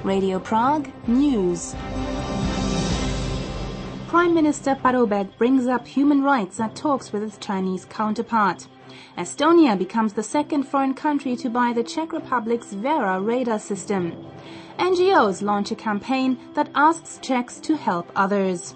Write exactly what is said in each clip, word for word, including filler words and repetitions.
Radio Prague News. Prime Minister Paroubek brings up human rights at talks with its Chinese counterpart. Estonia becomes the second foreign country to buy the Czech Republic's Vera radar system. N G Os launch a campaign that asks Czechs to help others.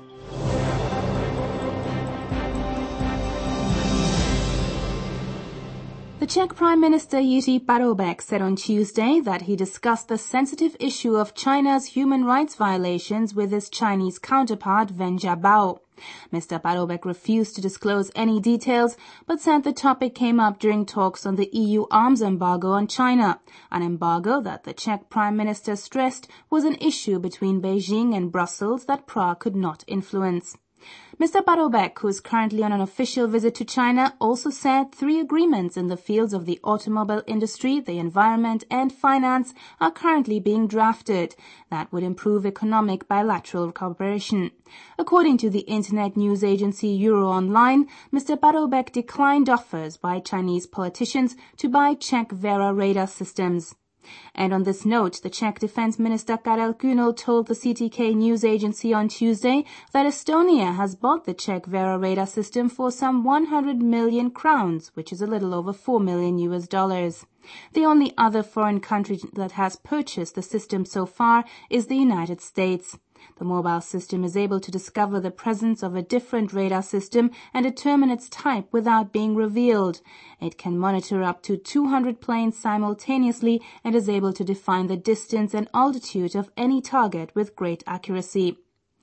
The Czech Prime Minister Jiří Paroubek said on Tuesday that he discussed the sensitive issue of China's human rights violations with his Chinese counterpart Wen Jiabao. Mister Paroubek refused to disclose any details, but said the topic came up during talks on the E U arms embargo on China, an embargo that the Czech Prime Minister stressed was an issue between Beijing and Brussels that Prague could not influence. Mister Paroubek, who is currently on an official visit to China, also said three agreements in the fields of the automobile industry, the environment and finance are currently being drafted that would improve economic bilateral cooperation. According to the internet news agency Euroonline, Mister Paroubek declined offers by Chinese politicians to buy Czech Vera radar systems. And on this note, the Czech Defense Minister Karel Kühnel told the C T K news agency on Tuesday that Estonia has bought the Czech Vera radar system for some one hundred million crowns, which is a little over four million U S dollars. The only other foreign country that has purchased the system so far is the United States. The mobile system is able to discover the presence of a different radar system and determine its type without being revealed. It can monitor up to two hundred planes simultaneously and is able to define the distance and altitude of any target with great accuracy.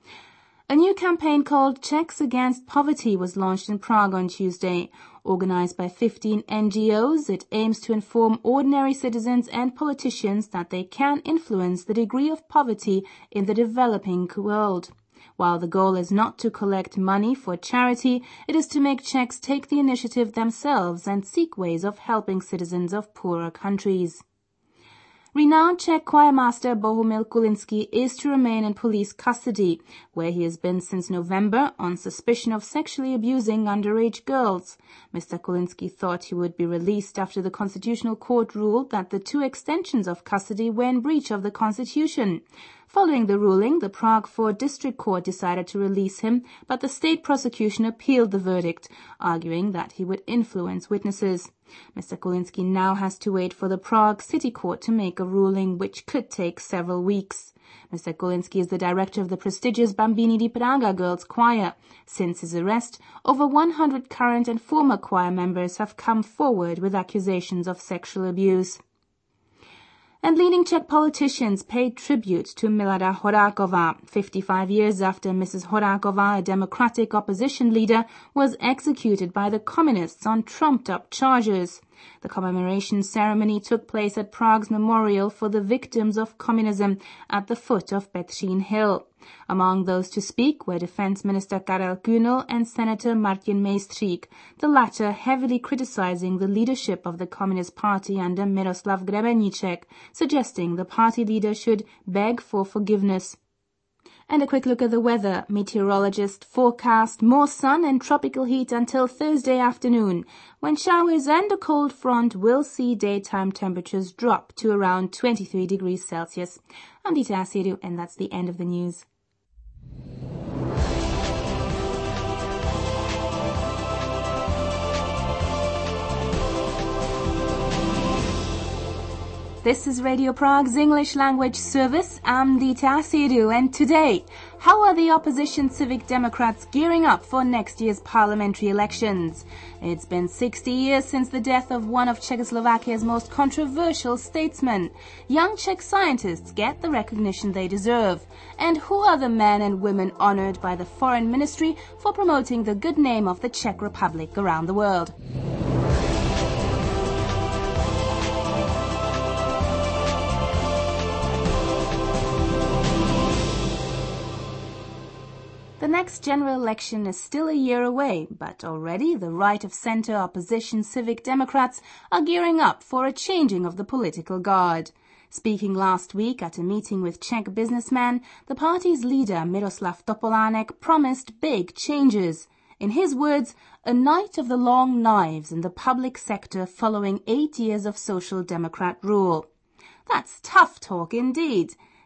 A new campaign called Czechs Against Poverty was launched in Prague on Tuesday. Organized by fifteen N G Os, it aims to inform ordinary citizens and politicians that they can influence the degree of poverty in the developing world. While the goal is not to collect money for charity, it is to make Czechs take the initiative themselves and seek ways of helping citizens of poorer countries. Renowned Czech choirmaster Bohumil Kulinský is to remain in police custody, where he has been since November on suspicion of sexually abusing underage girls. Mister Kulinský thought he would be released after the Constitutional Court ruled that the two extensions of custody were in breach of the Constitution. Following the ruling, the Prague fourth District Court decided to release him, but the state prosecution appealed the verdict, arguing that he would influence witnesses. Mister Kulinský now has to wait for the Prague City Court to make a ruling, which could take several weeks. Mister Kulinský is the director of the prestigious Bambini di Praga Girls Choir. Since his arrest, over one hundred current and former choir members have come forward with accusations of sexual abuse. And leading Czech politicians paid tribute to Milada Horáková, fifty-five years after Missus Horáková, a democratic opposition leader, was executed by the communists on trumped-up charges. The commemoration ceremony took place at Prague's Memorial for the Victims of Communism at the foot of Petřín Hill. Among those to speak were Defense Minister Karel Kühnel and Senator Martin Mejstřík, the latter heavily criticizing the leadership of the Communist Party under Miroslav Grebeníček, suggesting the party leader should beg for forgiveness. And a quick look at the weather. Meteorologists forecast more sun and tropical heat until Thursday afternoon, when showers and a cold front will see daytime temperatures drop to around twenty-three degrees Celsius. I'm Dita Asiru, and that's the end of the news. This is Radio Prague's English language service. I'm Dita Asiru, and today, how are the opposition Civic Democrats gearing up for next year's parliamentary elections? It's been sixty years since the death of one of Czechoslovakia's most controversial statesmen. Young Czech scientists get the recognition they deserve. And who are the men and women honored by the Foreign Ministry for promoting the good name of the Czech Republic around the world? The next general election is still a year away, but already the right-of-centre opposition Civic Democrats are gearing up for a changing of the political guard. Speaking last week at a meeting with Czech businessmen, the party's leader Miroslav Topolánek promised big changes. In his words, a night of the long knives in the public sector following eight years of Social Democrat rule. That's tough talk indeed.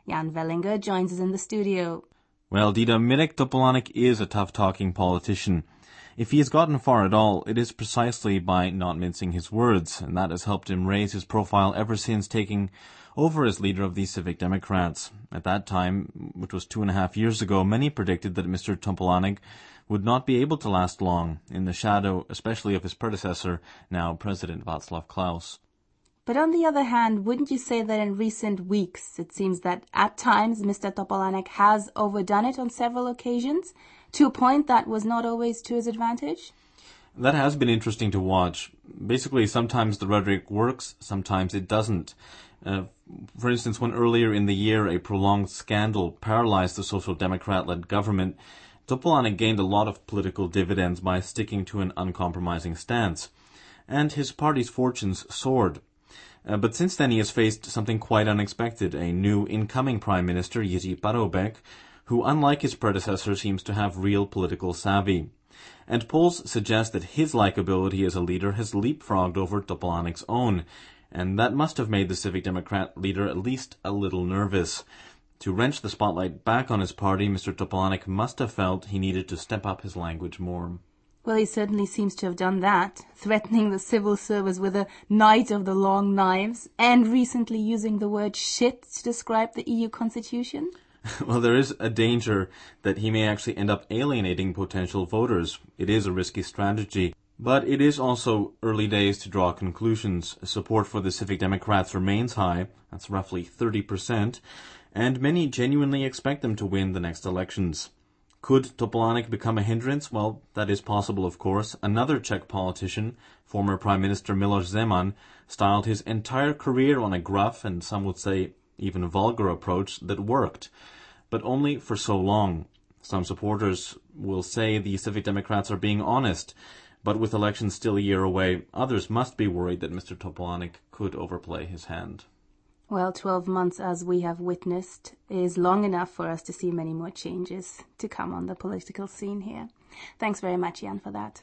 Jan Wellinger joins us in the studio. Well, Dita, Mirek Topolánek is a tough-talking politician. If he has gotten far at all, it is precisely by not mincing his words, and that has helped him raise his profile ever since taking over as leader of the Civic Democrats. At that time, which was two and a half years ago, many predicted that Mister Topolánek would not be able to last long, in the shadow especially of his predecessor, now President Václav Klaus. But on the other hand, wouldn't you say that in recent weeks it seems that at times Mister Topolánek has overdone it on several occasions, to a point that was not always to his advantage? That has been interesting to watch. Basically, sometimes the rhetoric works, sometimes it doesn't. Uh, for instance, when earlier in the year a prolonged scandal paralyzed the Social Democrat-led government, Topolánek gained a lot of political dividends by sticking to an uncompromising stance, and his party's fortunes soared. Uh, but since then he has faced something quite unexpected, a new incoming Prime Minister, Jiří Paroubek, who, unlike his predecessor, seems to have real political savvy. And polls suggest that his likability as a leader has leapfrogged over Topolánek's own, and that must have made the Civic Democrat leader at least a little nervous. To wrench the spotlight back on his party, Mister Topolánek must have felt he needed to step up his language more. Well, he certainly seems to have done that, threatening the civil service with a night of the long knives, and recently using the word shit to describe the E U constitution. Well, there is a danger that he may actually end up alienating potential voters. It is a risky strategy. But it is also early days to draw conclusions. Support for the Civic Democrats remains high, that's roughly thirty percent, and many genuinely expect them to win the next elections. Could Topolánek become a hindrance? Well, that is possible, of course. Another Czech politician, former Prime Minister Miloš Zeman, styled his entire career on a gruff and some would say even vulgar approach that worked, but only for so long. Some supporters will say the Civic Democrats are being honest, but with elections still a year away, others must be worried that Mister Topolánek could overplay his hand. Well, twelve months, as we have witnessed, is long enough for us to see many more changes to come on the political scene here. Thanks very much, Jan, for that.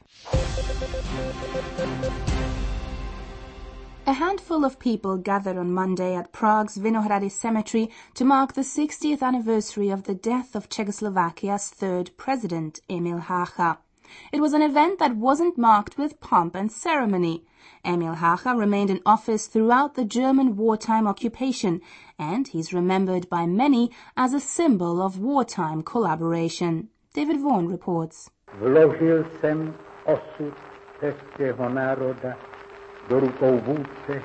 A handful of people gathered on Monday at Prague's Vinohrady Cemetery to mark the sixtieth anniversary of the death of Czechoslovakia's third president, Emil Hácha. It was an event that wasn't marked with pomp and ceremony. Emil Hácha remained in office throughout the German wartime occupation, and he's remembered by many as a symbol of wartime collaboration. David Vaughan reports. Vložil jsem osud českého národa do rukou vůdce.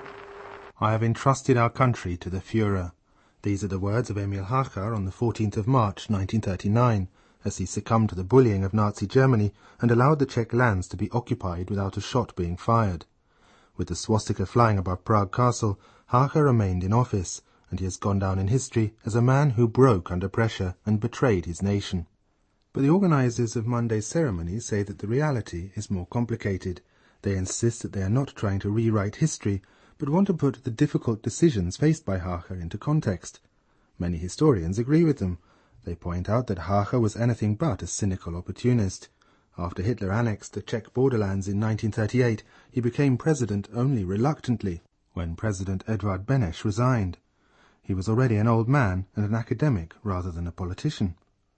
I have entrusted our country to the Führer. These are the words of Emil Hácha on the fourteenth of March nineteen thirty-nine, as he succumbed to the bullying of Nazi Germany and allowed the Czech lands to be occupied without a shot being fired. With the swastika flying above Prague Castle, Hácha remained in office, and he has gone down in history as a man who broke under pressure and betrayed his nation. But the organizers of Monday's ceremony say that the reality is more complicated. They insist that they are not trying to rewrite history, but want to put the difficult decisions faced by Hácha into context. Many historians agree with them. They point out that Hácha was anything but a cynical opportunist. After Hitler annexed the Czech borderlands in nineteen thirty-eight, he became president only reluctantly, when President Edvard Beneš resigned. He was already an old man and an academic rather than a politician.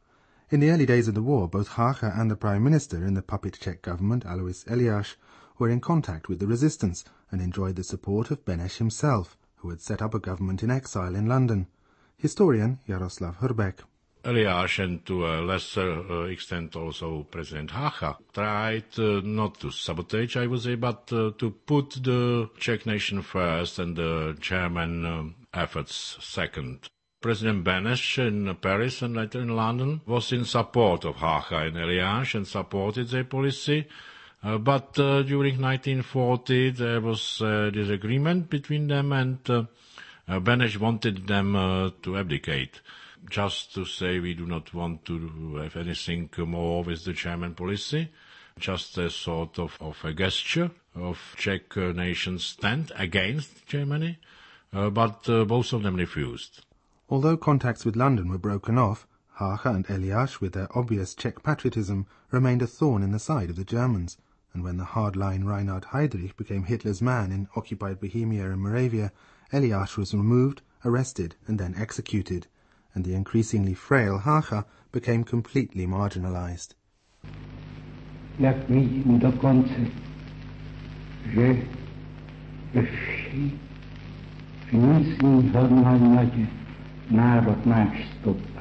In the early days of the war, both Hácha and the Prime Minister in the puppet Czech government, Alois Eliáš, were in contact with the resistance and enjoyed the support of Beneš himself, who had set up a government in exile in London. Historian Jaroslav Hrbek. Eliáš and to a lesser uh, extent also President Hácha tried uh, not to sabotage, I would say, but uh, to put the Czech nation first and the German um, efforts second. President Beneš in Paris and later in London was in support of Hácha and Eliáš and supported their policy, uh, but uh, during nineteen forty there was a disagreement between them and uh, uh, Beneš wanted them uh, to abdicate. Just to say we do not want to have anything more with the German policy, just a sort of, of a gesture of Czech uh, nation's stand against Germany, uh, but uh, both of them refused. Although contacts with London were broken off, Hácha and Eliáš, with their obvious Czech patriotism, remained a thorn in the side of the Germans, and when the hardline Reinhard Heydrich became Hitler's man in occupied Bohemia and Moravia, Eliáš was removed, arrested, and then executed. and the increasingly frail Hácha became completely marginalized. Jak vidím dokonce, že vší nízký hodnotě národ náš stoupá.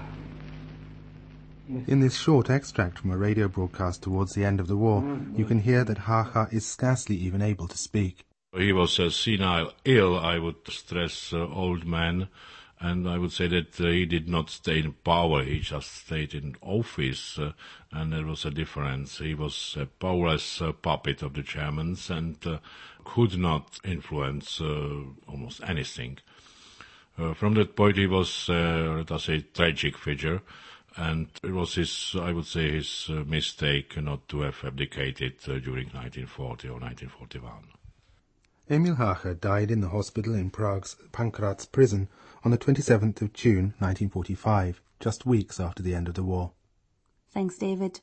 In this short extract from a radio broadcast towards the end of the war, you can hear that Hácha is scarcely even able to speak. He was uh, senile ill, I would stress, uh, old man, and I would say that uh, he did not stay in power, he just stayed in office, uh, and there was a difference. He was a powerless uh, puppet of the Germans and uh, could not influence uh, almost anything. Uh, from that point he was, uh, let us say, tragic figure, and it was his, I would say, his uh, mistake not to have abdicated uh, during nineteen forty or nineteen forty-one. Emil Hácha died in the hospital in Prague's Pankrácz prison on the twenty-seventh of June nineteen forty-five, just weeks after the end of the war. Thanks, David.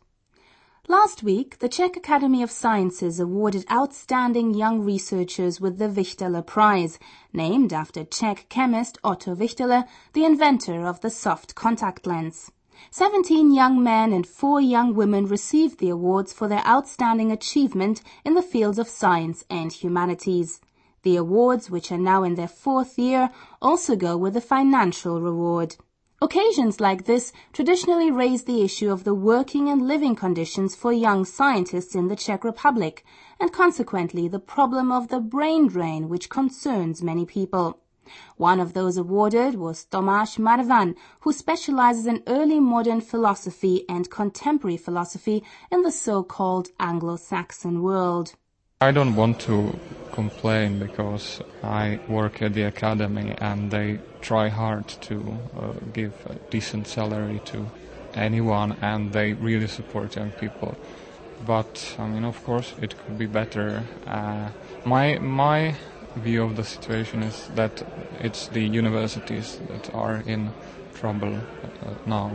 Last week, the Czech Academy of Sciences awarded outstanding young researchers with the Vichtele Prize, named after Czech chemist Otto Vichtele, the inventor of the soft contact lens. Seventeen young men and four young women received the awards for their outstanding achievement in the fields of science and humanities. The awards, which are now in their fourth year, also go with a financial reward. Occasions like this traditionally raise the issue of the working and living conditions for young scientists in the Czech Republic, and consequently the problem of the brain drain, which concerns many people. One of those awarded was Tomáš Marvan, who specializes in early modern philosophy and contemporary philosophy in the so-called Anglo-Saxon world. I don't want to complain because I work at the academy and they try hard to uh, give a decent salary to anyone and they really support young people. But, I mean, of course, it could be better. Uh, my my view of the situation is that it's the universities that are in trouble uh, now.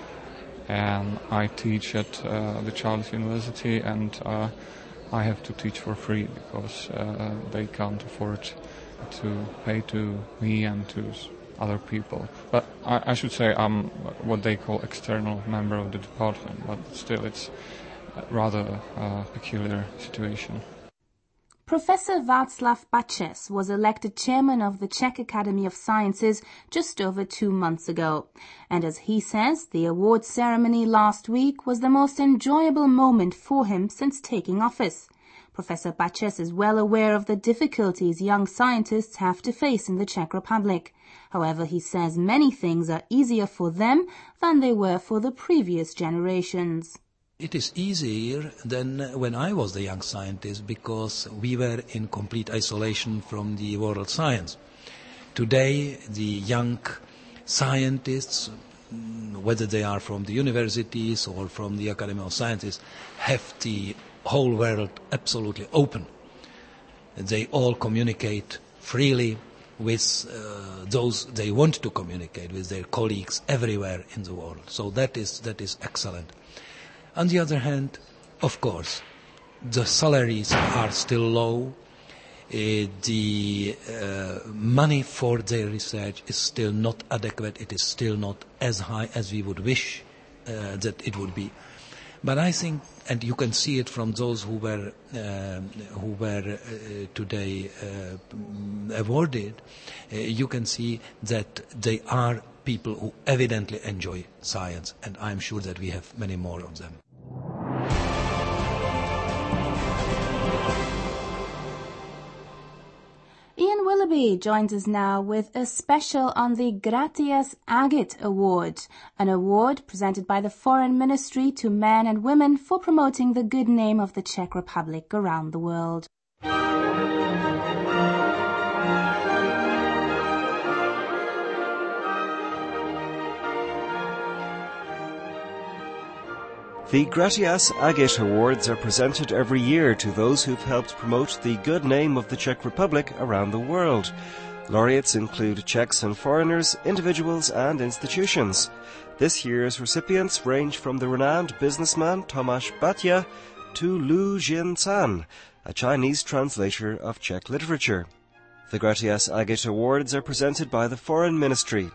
And I teach at uh, the Charles University and uh, I have to teach for free because uh, they can't afford to pay to me and to other people. But I, I should say I'm what they call external member of the department, but still it's rather a peculiar situation. Professor Václav Bačes was elected chairman of the Czech Academy of Sciences just over two months ago. And as he says, the award ceremony last week was the most enjoyable moment for him since taking office. Professor Bačes is well aware of the difficulties young scientists have to face in the Czech Republic. However, he says many things are easier for them than they were for the previous generations. It is easier than when I was the young scientist because we were in complete isolation from the world science. Today, the young scientists, whether they are from the universities or from the Academy of Sciences, have the whole world absolutely open. They all communicate freely with uh, those they want to communicate with, their colleagues everywhere in the world. So that is that is excellent. On the other hand, of course, the salaries are still low. Uh, the uh, money for their research is still not adequate. It is still not as high as we would wish uh, that it would be. But I think, and you can see it from those who were uh, who were uh, today uh, awarded, uh, you can see that they are people who evidently enjoy science, and I'm sure that we have many more of them. Ian Willoughby joins us now with a special on the Gratias Agit Award, an award presented by the Foreign Ministry to men and women for promoting the good name of the Czech Republic around the world. The Gratias Agit Awards are presented every year to those who've helped promote the good name of the Czech Republic around the world. Laureates include Czechs and foreigners, individuals and institutions. This year's recipients range from the renowned businessman Tomáš Baťa to Lu Jianzan, a Chinese translator of Czech literature. The Gratias Agit Awards are presented by the Foreign Ministry.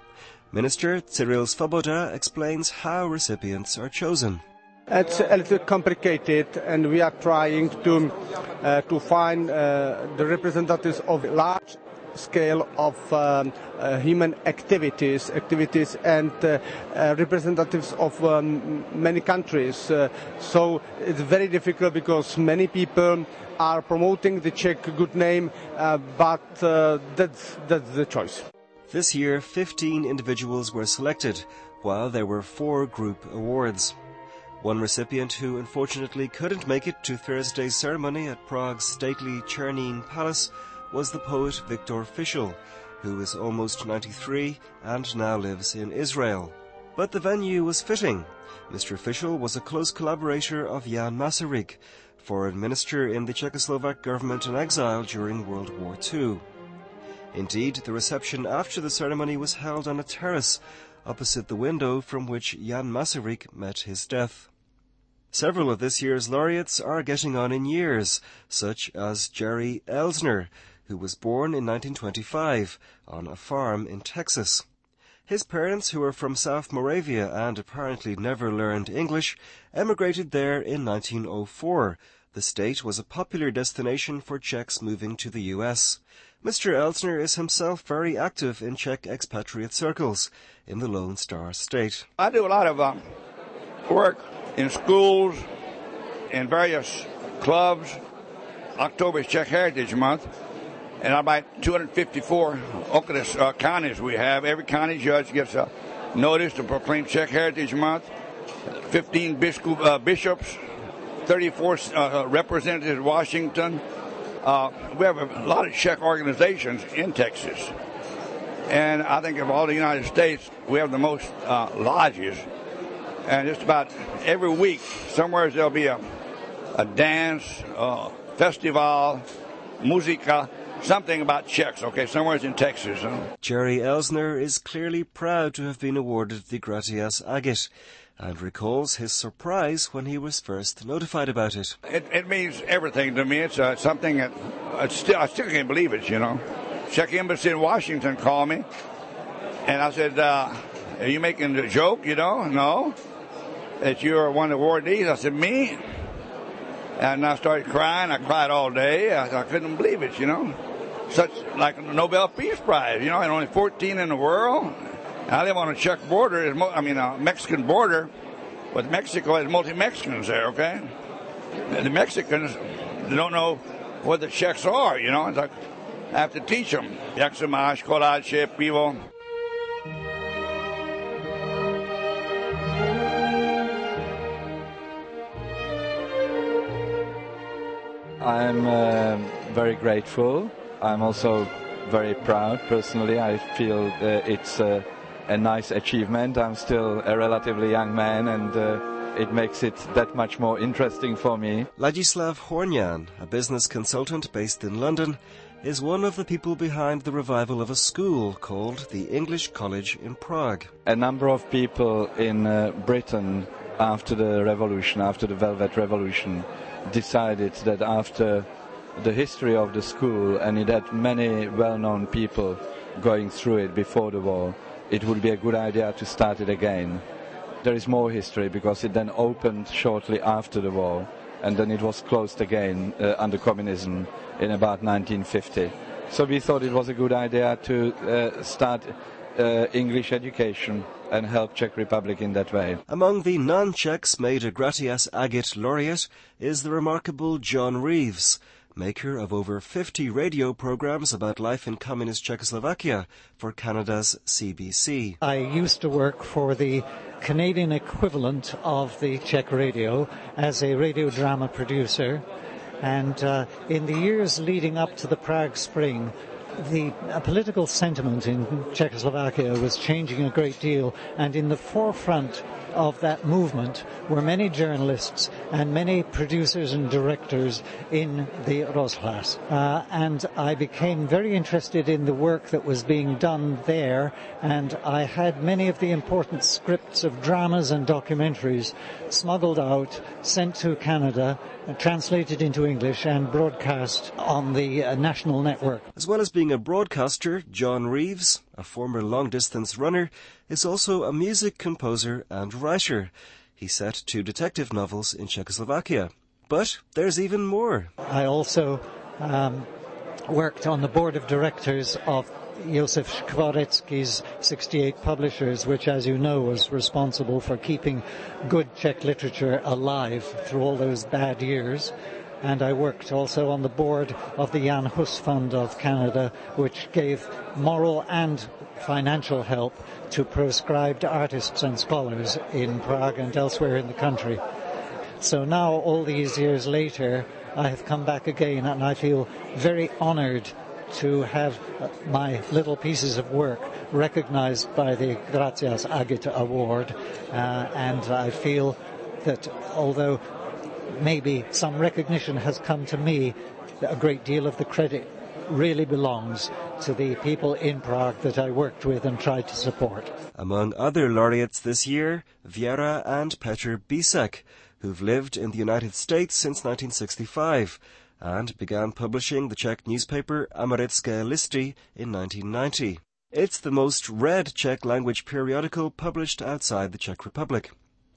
Minister Cyril Svoboda explains how recipients are chosen. It's a little complicated, and we are trying to uh, to find uh, the representatives of large scale of um, uh, human activities, activities, and uh, uh, representatives of um, many countries. Uh, so it's very difficult because many people are promoting the Czech good name, uh, but uh, that's that's the choice. This year, fifteen individuals were selected, while there were four group awards. One recipient who unfortunately couldn't make it to Thursday's ceremony at Prague's stately Czernin Palace was the poet Viktor Fischl, who is almost ninety-three and now lives in Israel. But the venue was fitting. Mister Fischl was a close collaborator of Jan Masaryk, foreign minister in the Czechoslovak government in exile during World War Two. Indeed, the reception after the ceremony was held on a terrace opposite the window from which Jan Masaryk met his death. Several of this year's laureates are getting on in years, such as Jerry Elsner, who was born in nineteen twenty-five on a farm in Texas. His parents, who are from South Moravia and apparently never learned English, emigrated there in nineteen oh four. The state was a popular destination for Czechs moving to the U S. Mister Elsner is himself very active in Czech expatriate circles in the Lone Star State. I do a lot of um, work in schools, in various clubs. October is Czech Heritage Month, and about two hundred fifty-four Okrys uh, counties we have. Every county judge gets a notice to proclaim Czech Heritage Month. fifteen biscup, uh, bishops, thirty-four uh, representatives in Washington. Uh, we have a lot of Czech organizations in Texas. And I think of all the United States, we have the most uh, lodges. And just about every week, somewhere there'll be a, a dance, uh, festival, musica, something about Czechs, okay, somewhere in Texas. Huh? Jerry Elsner is clearly proud to have been awarded the Gratias Agit, and recalls his surprise when he was first notified about it. It, it means everything to me. It's uh, something that uh, still, I still can't believe it, you know. Czech Embassy in Washington called me, and I said, uh, are you making a joke, you know? No. That you're one of the awardees? I said, me? And I started crying. I cried all day. I, I couldn't believe it, you know. Such, like a Nobel Peace Prize, you know, and only fourteen in the world. I live on a Czech border, I mean a Mexican border, with Mexico has multi-Mexicans there, okay? And the Mexicans, they don't know what the Czechs are, you know? It's like, I have to teach them. Jak se máš, koláče, pivo. I'm uh, very grateful. I'm also very proud, personally. I feel uh, it's uh, a nice achievement. I'm still a relatively young man, and uh, it makes it that much more interesting for me. Ladislav Hornian, a business consultant based in London, is one of the people behind the revival of a school called the English College in Prague. A number of people in uh, Britain, after the revolution, after the Velvet Revolution, decided that after the history of the school, and it had many well-known people going through it before the war, it would be a good idea to start it again. There is more history because it then opened shortly after the war, and then it was closed again uh, under communism in about nineteen fifty. So we thought it was a good idea to uh, start uh, English education and help Czech Republic in that way. Among the non-Czechs made a Gratias Agit laureate is the remarkable John Reeves, maker of over fifty radio programs about life in communist Czechoslovakia for Canada's C B C. I used to work for the Canadian equivalent of the Czech radio as a radio drama producer, and uh, in the years leading up to the Prague Spring, the uh, political sentiment in Czechoslovakia was changing a great deal, and in the forefront of that movement were many journalists and many producers and directors in the Rozhlas. Uh, and I became very interested in the work that was being done there, and I had many of the important scripts of dramas and documentaries smuggled out, sent to Canada, uh, translated into English and broadcast on the uh, national network. As well as being a broadcaster, John Reeves, a former long-distance runner, is also a music composer and writer. He set two detective novels in Czechoslovakia. But there's even more. I also um, worked on the board of directors of Josef Skvorecki's sixty-eight Publishers, which, as you know, was responsible for keeping good Czech literature alive through all those bad years. And I worked also on the board of the Jan Hus Fund of Canada, which gave moral and financial help to proscribed artists and scholars in Prague and elsewhere in the country. So now, all these years later, I have come back again, and I feel very honored to have my little pieces of work recognized by the Gracias Agit Award, uh, and I feel that although maybe some recognition has come to me, a great deal of the credit really belongs to the people in Prague that I worked with and tried to support. Among other laureates this year, Věra and Petr Bísek, who've lived in the United States since nineteen sixty-five and began publishing the Czech newspaper Americké listy in nineteen ninety. It's the most read Czech-language periodical published outside the Czech Republic.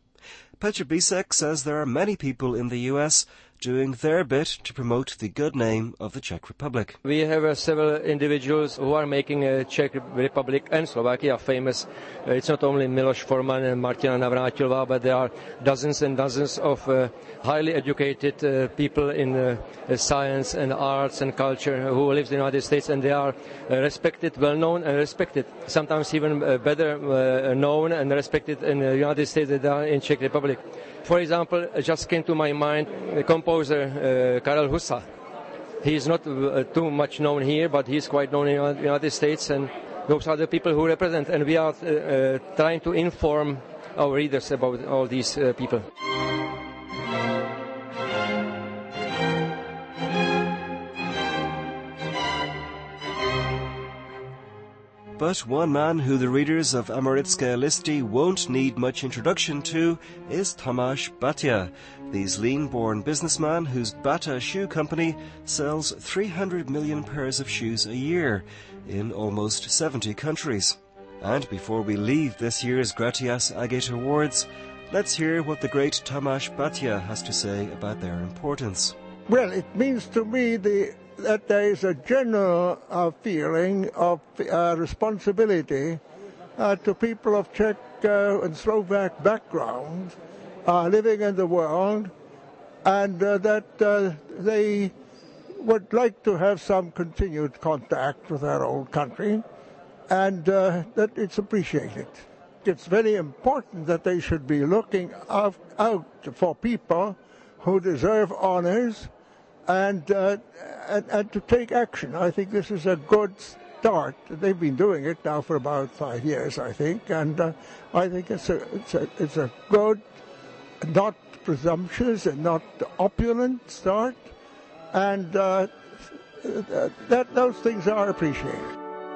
Petr Bísek says there are many people in the U S doing their bit to promote the good name of the Czech Republic. We have uh, several individuals who are making uh, Czech Republic and Slovakia famous. Uh, it's not only Miloš Forman and Martina Navrátilová, but there are dozens and dozens of uh, highly educated uh, people in uh, uh, science and arts and culture who live in the United States, and they are uh, respected, well-known and respected, sometimes even uh, better uh, known and respected in the United States than they are in Czech Republic. For example, it just came to my mind the composer uh, Karel Husa. He is not uh, too much known here, but he is quite known in the United States, and those are the people who represent, and we are uh, uh, trying to inform our readers about all these uh, people. But one man who the readers of Americké listy won't need much introduction to is Tomáš Baťa, the Zlín-born businessman whose Bata Shoe Company sells three hundred million pairs of shoes a year in almost seventy countries. And before we leave this year's Gracias Agit Awards, let's hear what the great Tomáš Baťa has to say about their importance. Well, it means to me the that there is a general uh, feeling of uh, responsibility uh, to people of Czech uh, and Slovak background uh, living in the world, and uh, that uh, they would like to have some continued contact with their old country, and uh, that it's appreciated. It's very important that they should be looking out, out for people who deserve honors, And, uh, and and to take action. I think this is a good start. They've been doing it now for about five years, I think, and uh, I think it's a it's a it's a good, not presumptuous and not opulent start, and uh, that those things are appreciated.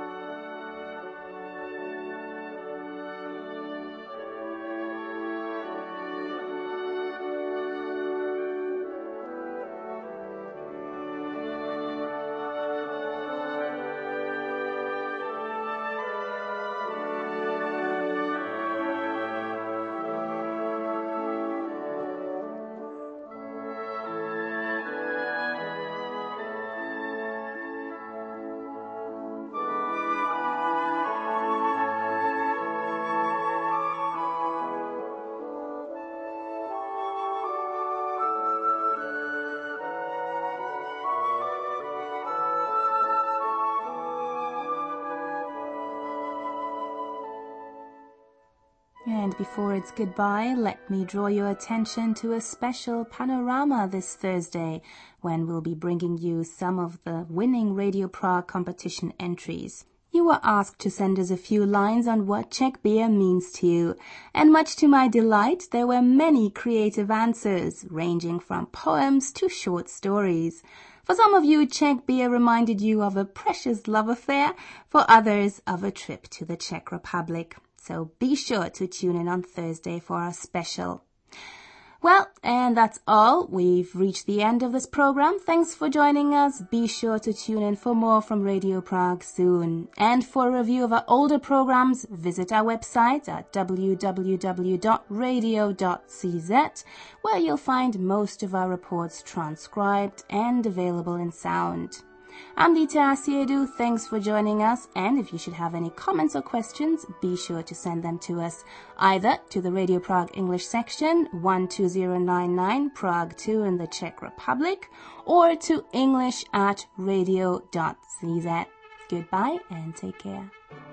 And before it's goodbye, let me draw your attention to a special panorama this Thursday, when we'll be bringing you some of the winning Radio Prague competition entries. You were asked to send us a few lines on what Czech beer means to you, and much to my delight, there were many creative answers, ranging from poems to short stories. For some of you, Czech beer reminded you of a precious love affair, for others of a trip to the Czech Republic. So be sure to tune in on Thursday for our special. Well, and that's all. We've reached the end of this program. Thanks for joining us. Be sure to tune in for more from Radio Prague soon. And for a review of our older programs, visit our website at w w w dot radio dot c z, where you'll find most of our reports transcribed and available in sound. I'm Dita Asiedu. Thanks for joining us, and if you should have any comments or questions, be sure to send them to us either to the Radio Prague English section, one two zero nine nine Prague two in the Czech Republic, or to english at radio dot c z. Goodbye and take care.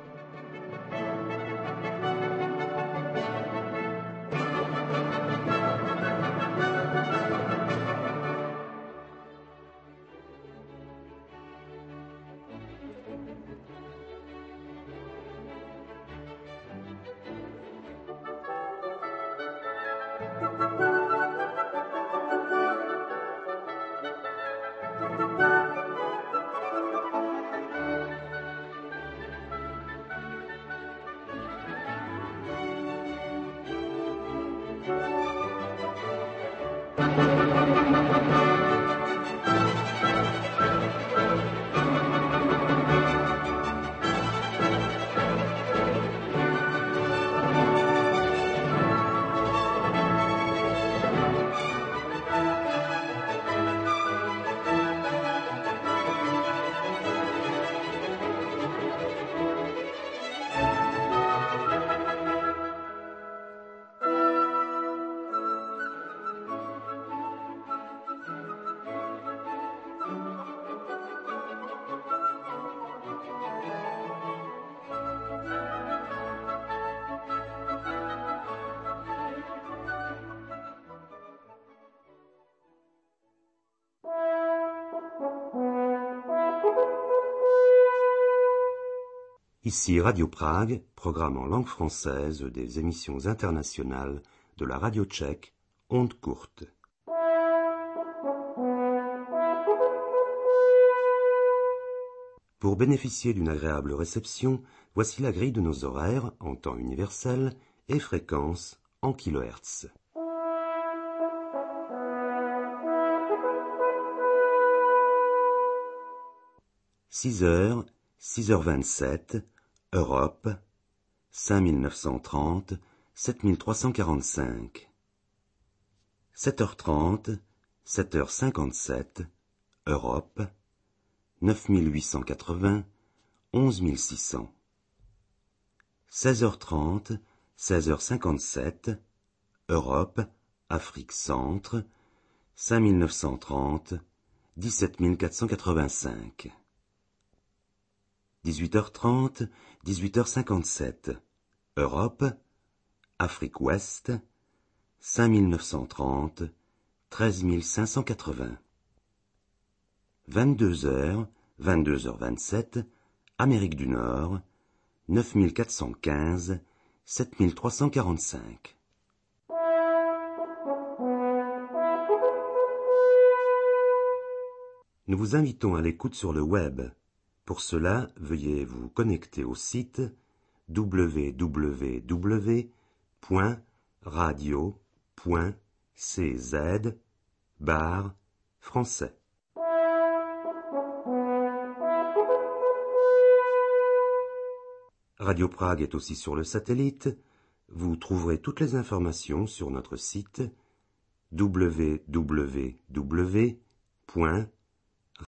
Ici Radio Prague, programme en langue française des émissions internationales de la radio tchèque, Ondes courtes. Pour bénéficier d'une agréable réception, voici la grille de nos horaires en temps universel et fréquence en kilohertz. six heures, six heures vingt-sept, Europe, cinq mille neuf cent trente, sept mille trois cent quarante-cinq. sept heures trente, sept heures cinquante-sept, Europe, neuf mille huit cent quatre-vingts, onze mille six cents. seize heures trente, seize heures cinquante-sept, Europe, Afrique centre, cinq mille neuf cent trente, dix-sept mille quatre cent quatre-vingt-cinq. dix-huit heures trente, dix-huit heures cinquante-sept, Europe, Afrique ouest, cinq mille neuf cent trente, treize mille cinq cent quatre-vingts. vingt-deux heures, vingt-deux heures vingt-sept, Amérique du Nord, neuf mille quatre cent quinze, sept mille trois cent quarante-cinq. Nous vous invitons à l'écoute sur le web. Pour cela, veuillez vous connecter au site w w w point radio point c z barre français. Radio Prague est aussi sur le satellite. Vous trouverez toutes les informations sur notre site w w w point